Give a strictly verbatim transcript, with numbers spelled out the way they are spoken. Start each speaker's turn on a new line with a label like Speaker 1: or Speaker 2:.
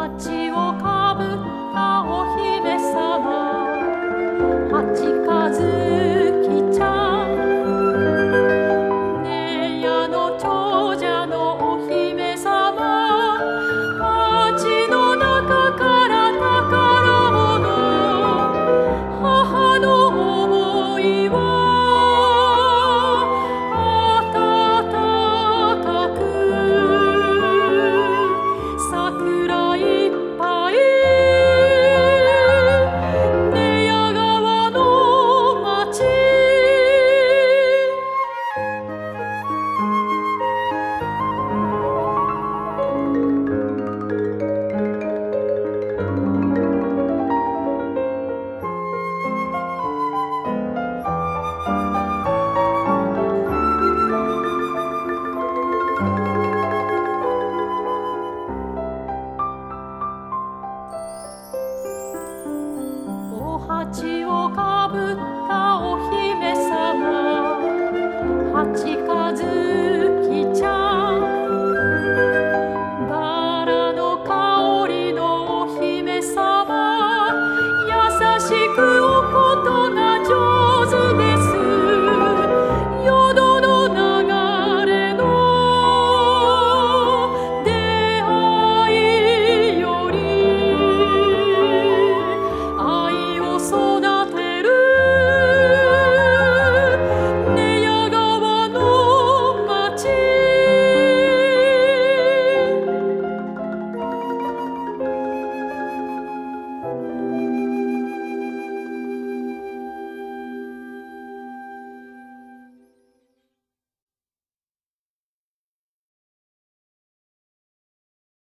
Speaker 1: 鉢をかぶったお姫様、八和きちゃん、ねやの長者のお姫様、鉢の中から宝物、母の想いを温かく、桜いっぱい寝屋川の町。お鉢をかぶっ